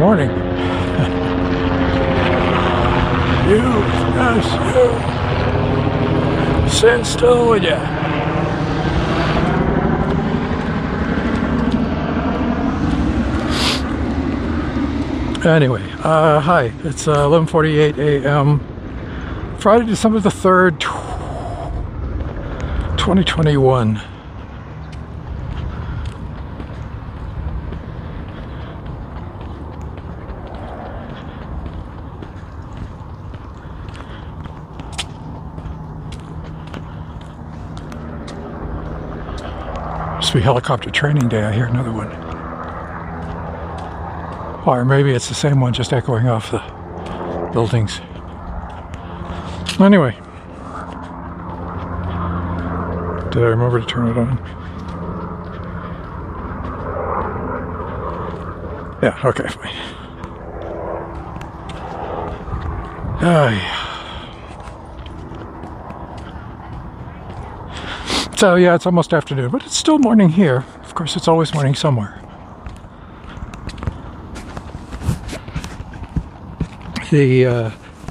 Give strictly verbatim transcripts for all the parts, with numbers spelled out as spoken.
morning. You, yes, you. Sit still, would ya? Anyway, uh, hi. It's uh, eleven forty-eight a m Friday, December the third, twenty twenty-one. Must be helicopter training day. I hear another one. Or maybe it's the same one, just echoing off the buildings. Anyway. Did I remember to turn it on? Yeah, okay, fine. Aye. So yeah, it's almost afternoon, but it's still morning here. Of course, it's always morning somewhere. The uh,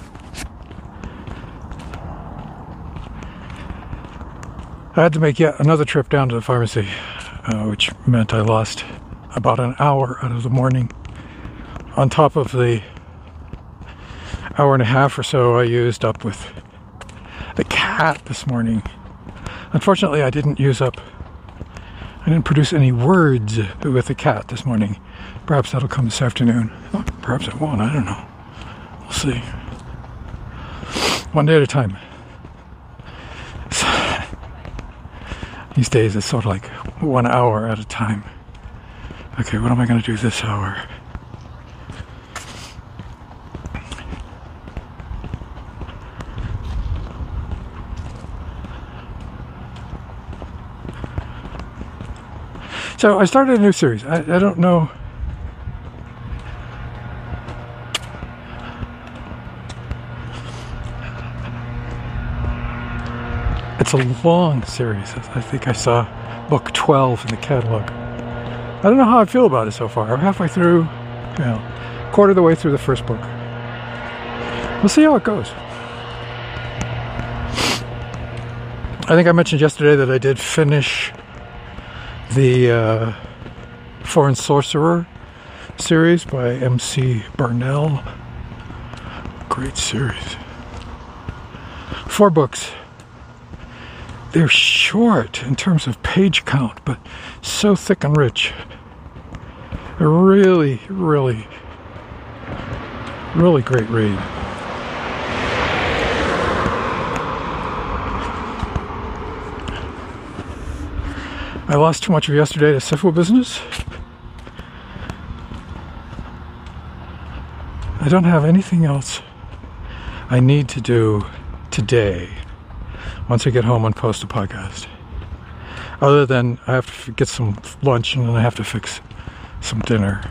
I had to make yet another trip down to the pharmacy, uh, which meant I lost about an hour out of the morning, on top of the hour and a half or so I used up with the cat this morning. Unfortunately, I didn't use up, I didn't produce any words with the cat this morning. Perhaps that'll come this afternoon. Oh, perhaps it won't, I don't know. We'll see. One day at a time. These days it's sort of like one hour at a time. Okay, what am I going to do this hour? So I started a new series. I, I don't know. It's a long series. I think I saw book twelve in the catalog. I don't know how I feel about it so far. I'm halfway through, you know, quarter of the way through the first book. We'll see how it goes. I think I mentioned yesterday that I did finish the uh, Foreign Sorcerer series by M C Barnell. Great series. Four books. They're short in terms of page count, but so thick and rich. A really, really, really great read. I lost too much of yesterday to Sifu business. I don't have anything else I need to do today once I get home and post a podcast. Other than I have to get some lunch and then I have to fix some dinner.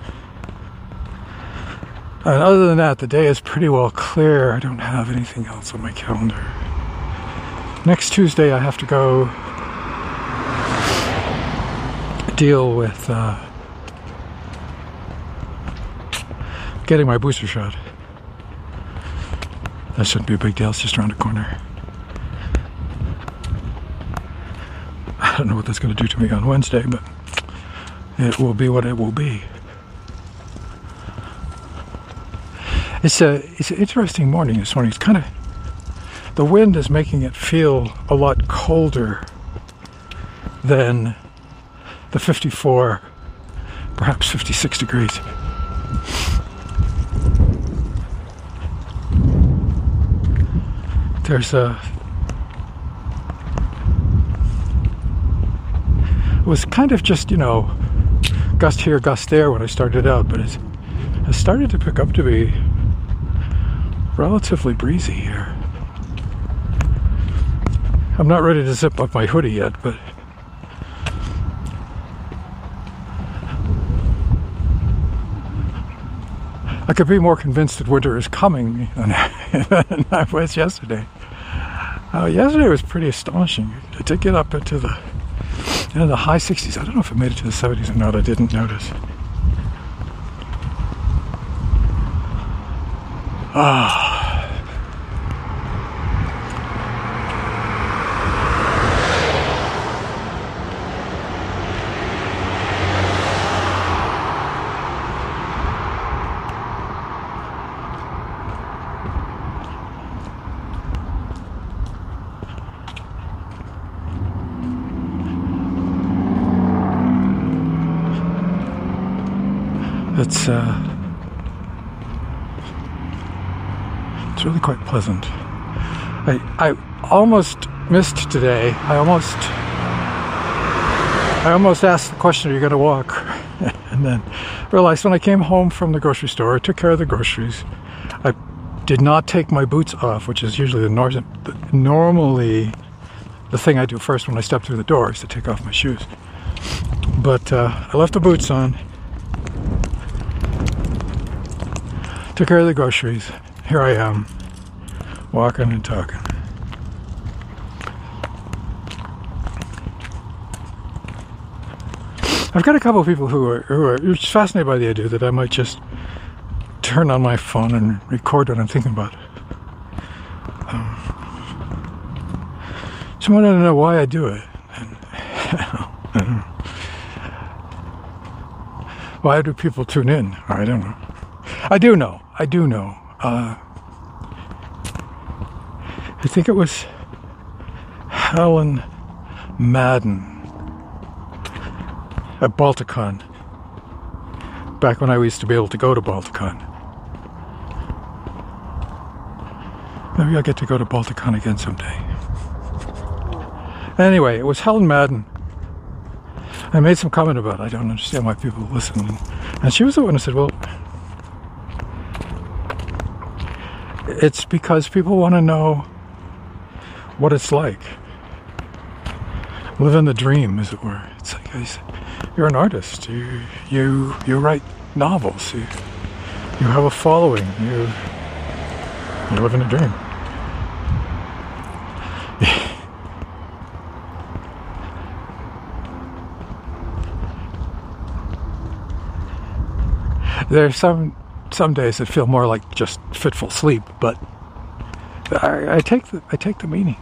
And other than that, the day is pretty well clear. I don't have anything else on my calendar. Next Tuesday I have to go deal with uh, getting my booster shot. That shouldn't be a big deal, it's just around the corner. I don't know what that's going to do to me on Wednesday, but it will be what it will be. It's a it's an interesting morning this morning. It's kind of, the wind is making it feel a lot colder than the fifty-four, perhaps fifty-six degrees. There's a It was kind of just, you know, gust here, gust there when I started out, but it has started to pick up to be relatively breezy here. I'm not ready to zip up my hoodie yet, but I could be more convinced that winter is coming than, than I was yesterday. Uh, yesterday was pretty astonishing. It did get up into the you know, the high sixties. I don't know if it made it to the seventies or not. I didn't notice. Ah. It's uh, it's really quite pleasant. I I almost missed today. I almost I almost asked the question, "Are you going to walk?" And then realized when I came home from the grocery store, I took care of the groceries. I did not take my boots off, which is usually the nor- normally the thing I do first when I step through the door is to take off my shoes. But uh, I left the boots on. Took care of the groceries. Here I am, walking and talking. I've got a couple of people who are, who are just fascinated by the idea that I might just turn on my phone and record what I'm thinking about. Um, so I wanted to know why I do it. And, why do people tune in? I don't know. I do know. I do know. Uh, I think it was Helen Madden at Balticon, back when I used to be able to go to Balticon. Maybe I'll get to go to Balticon again someday. Anyway, it was Helen Madden. I made some comment about it. I don't understand why people listen. And she was the one who said, well, it's because people want to know what it's like. Living the dream, as it were. It's like, you're an artist. You you you write novels. You you have a following. You you're living a dream. There's some some days that feel more like just fitful sleep, but I, I take the I take the meaning.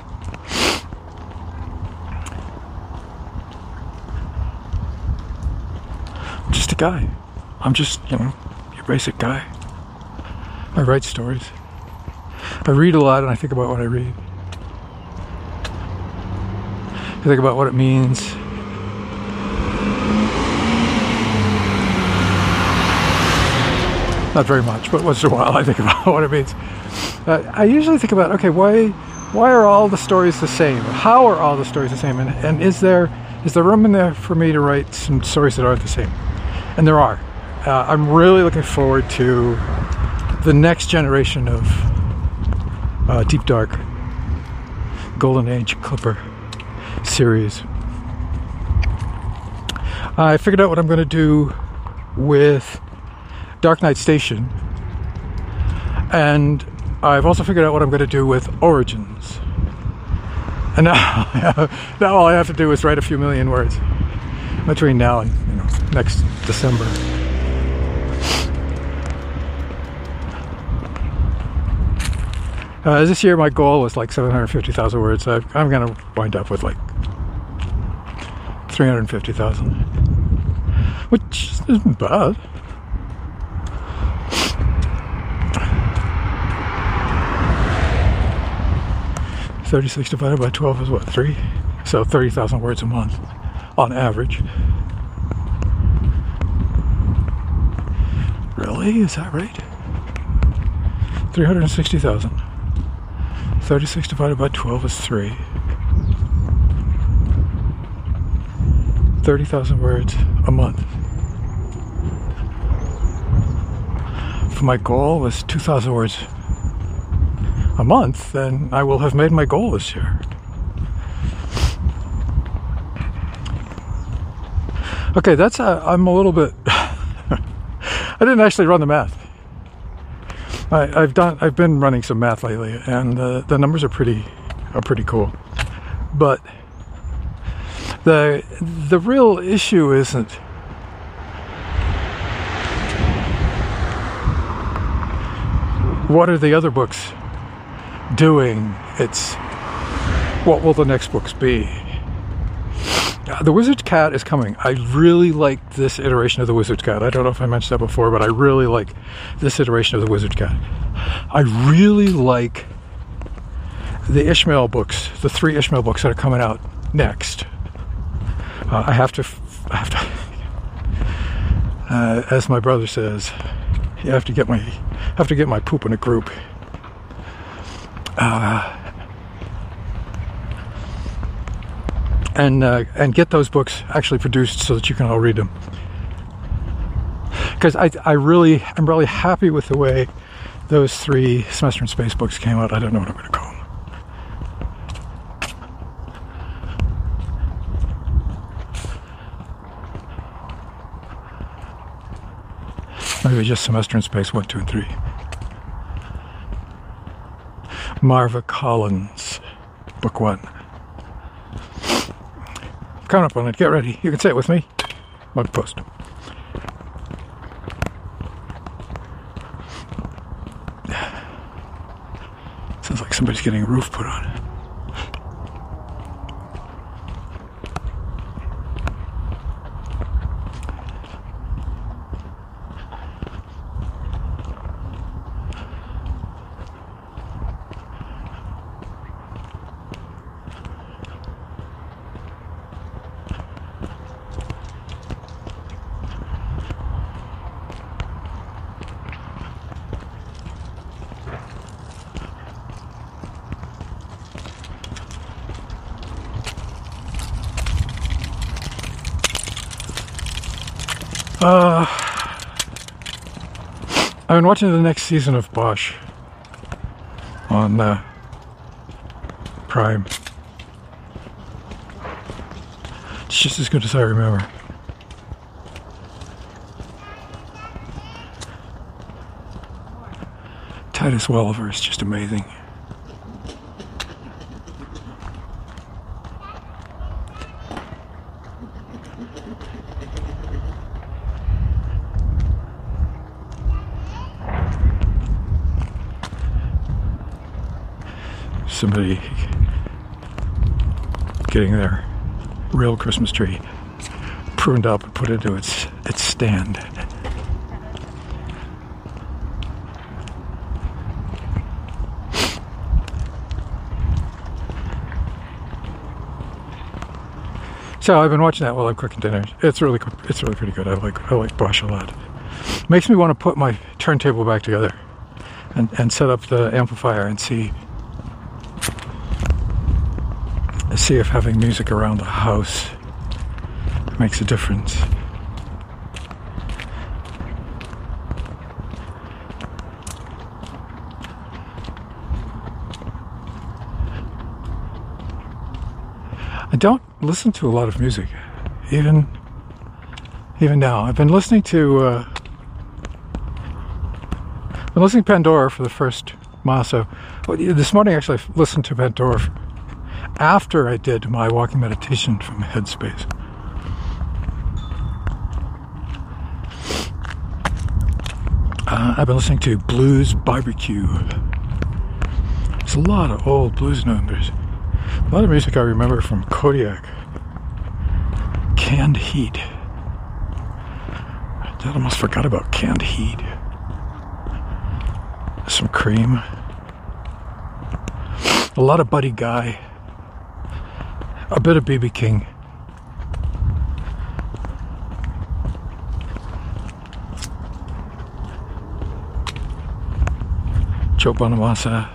I'm just a guy. I'm just, you know, your basic guy. I write stories. I read a lot, and I think about what I read. I think about what it means. Not very much, but once in a while I think about what it means. Uh, I usually think about, okay, why why are all the stories the same? How are all the stories the same? And, and is there is there room in there for me to write some stories that aren't the same? And there are. Uh, I'm really looking forward to the next generation of uh, Deep Dark, Golden Age Clipper series. I figured out what I'm going to do with Dark Knight Station, and I've also figured out what I'm going to do with Origins. And now, now all I have to do is write a few million words between now and, you know, next December. Uh, this year my goal was like seven hundred fifty thousand words. I, I'm going to wind up with like three hundred fifty thousand, which isn't bad. thirty-six divided by twelve is what, three? So thirty thousand words a month on average. Really? Is that right? three hundred sixty thousand. thirty-six divided by twelve is three. thirty thousand words a month. If my goal was two thousand words a month, then I will have made my goal this year. Okay, that's a, I'm a little bit I didn't actually run the math. I, I've done I've been running some math lately, and uh, the numbers are pretty are pretty cool. But the the real issue isn't what are the other books doing? It's what will the next books be? Uh, the Wizard's Cat is coming. I really like this iteration of the Wizard's Cat. I don't know if I mentioned that before, but I really like this iteration of the Wizard's Cat. I really like the Ishmael books, the three Ishmael books that are coming out next. Uh, I have to, I have to, uh, as my brother says, you have to get my, have to get my poop in a group. Uh, and uh, and get those books actually produced so that you can all read them. Because I I really I'm really happy with the way those three Semester in Space books came out. I don't know what I'm going to call them. Maybe just Semester in Space one, two, and three. Marva Collins, book one. Coming up on it. Get ready. You can say it with me. Mug post. Sounds like somebody's getting a roof put on. Uh, I've been watching the next season of Bosch on uh, Prime. It's just as good as I remember. Titus Welliver is just amazing. Somebody getting their real Christmas tree pruned up and put into its its stand. So I've been watching that while I'm cooking dinner. It's really it's really pretty good. I like I like Bosch a lot. Makes me want to put my turntable back together and, and set up the amplifier and see see if having music around the house makes a difference. I don't listen to a lot of music, even even now. I've been listening to uh, I've been listening to Pandora for the first mile. So well, this morning, actually, I listened to Pandora after I did my walking meditation from Headspace. Uh, I've been listening to Blues Barbecue. There's a lot of old blues numbers. A lot of music I remember from Kodiak. Canned Heat. I almost forgot about Canned Heat. Some Cream. A lot of Buddy Guy. A bit of B B King. Joe Bonamassa.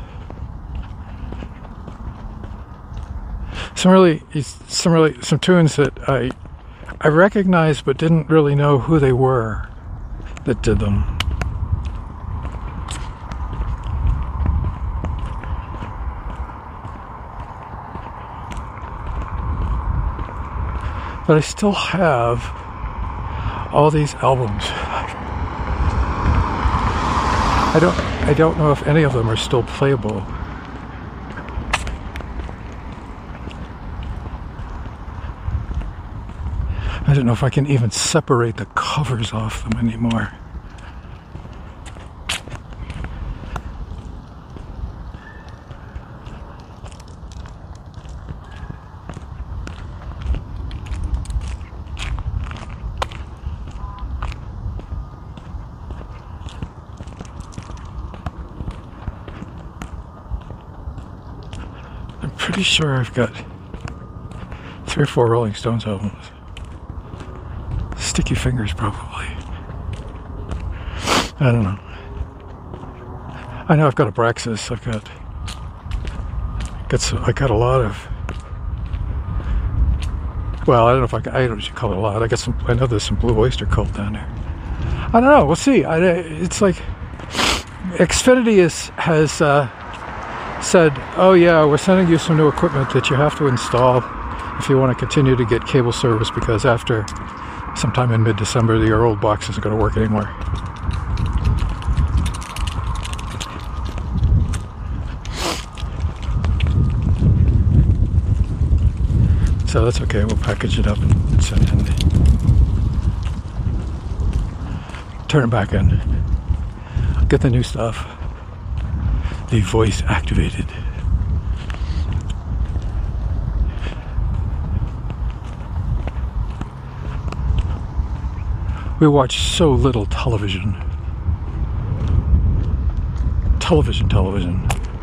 Some really, some really, some tunes that I, I recognized but didn't really know who they were that did them. But I still have all these albums. I don't I don't know if any of them are still playable. I don't know if I can even separate the covers off them anymore. pretty sure I've got three or four Rolling Stones albums. Sticky Fingers, probably. I don't know. I know I've got Abraxas. I've got, got some, I got a lot of. Well, I don't know if I, I don't know what you call it a lot. I got some. I know there's some Blue Oyster Cult down there. I don't know. We'll see. I, it's like Xfinity is, has uh, said, "Oh yeah, we're sending you some new equipment that you have to install if you want to continue to get cable service because after sometime in mid-December, your old box isn't going to work anymore." So that's okay, we'll package it up and send it in. The, turn it back in. Get the new stuff. The voice activated. We watch so little television. Television, television.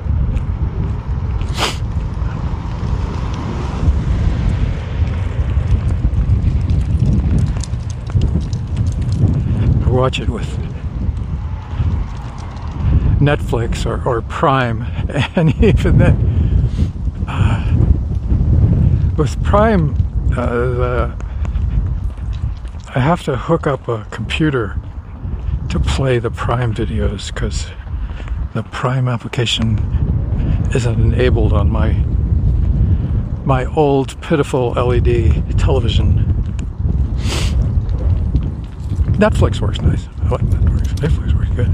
Watch it with Netflix or, or Prime, and even then, uh, with Prime, uh, the, I have to hook up a computer to play the Prime videos because the Prime application isn't enabled on my my old pitiful L E D television. Netflix works nice. I like Netflix. Netflix works good.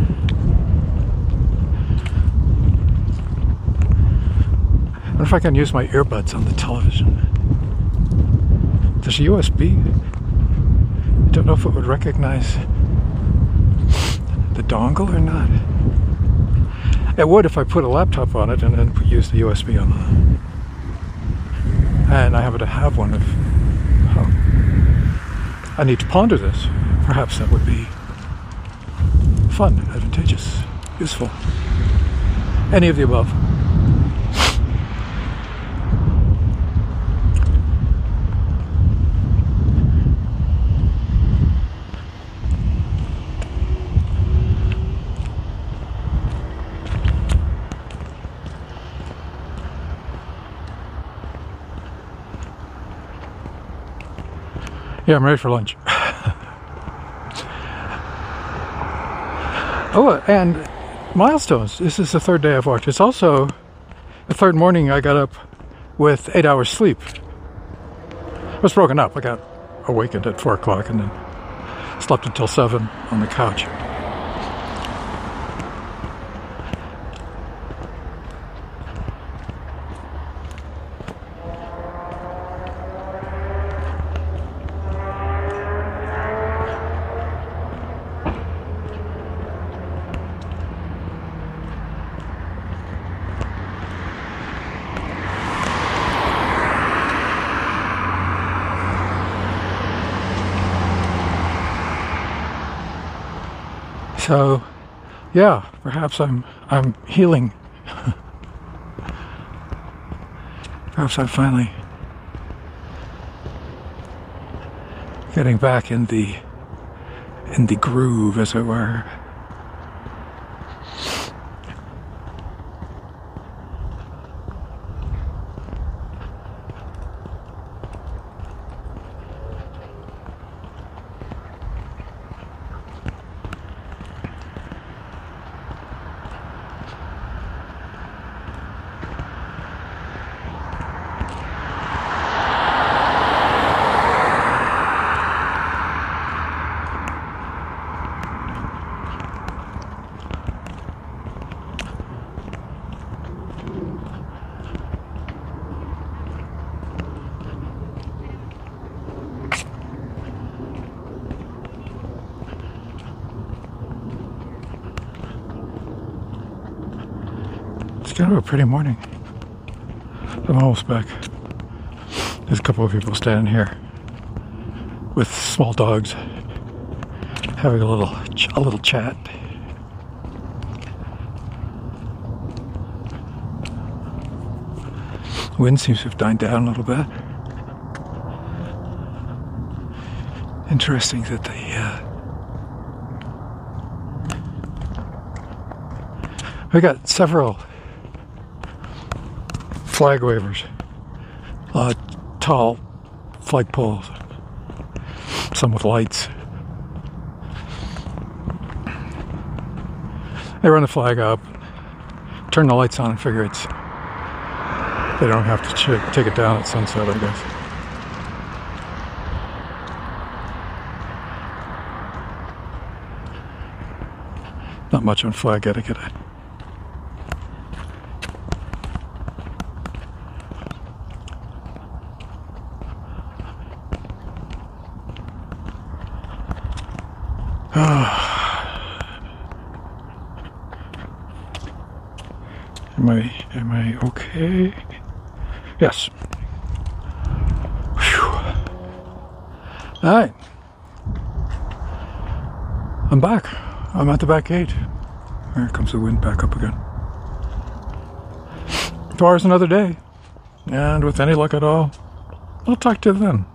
I wonder if I can use my earbuds on the television. There's a U S B. I don't know if it would recognize the dongle or not. It would if I put a laptop on it and then use the U S B on the... And I happen to have one of... Oh. I need to ponder this. Perhaps that would be fun, advantageous, useful. Any of the above. Yeah, I'm ready for lunch. Oh, and milestones. This is the third day I've walked. It's also the third morning I got up with eight hours sleep. I was broken up. I got awakened at four o'clock and then slept until seven on the couch. So, yeah, perhaps I'm I'm healing. Perhaps I'm finally getting back in the in the groove, as it were. It's kind of a pretty morning. I'm almost back. There's a couple of people standing here with small dogs, having a little a little chat. Wind seems to have died down a little bit. Interesting that the uh, we got several flag wavers, uh, tall flag poles, some with lights. They run the flag up, turn the lights on, and figure it's they don't have to ch- take it down at sunset, I guess. Not much on flag etiquette. Am I, am I okay? Yes. Whew. All right. I'm back. I'm at the back gate. There comes the wind back up again. Tomorrow's another day. And with any luck at all, I'll talk to you then.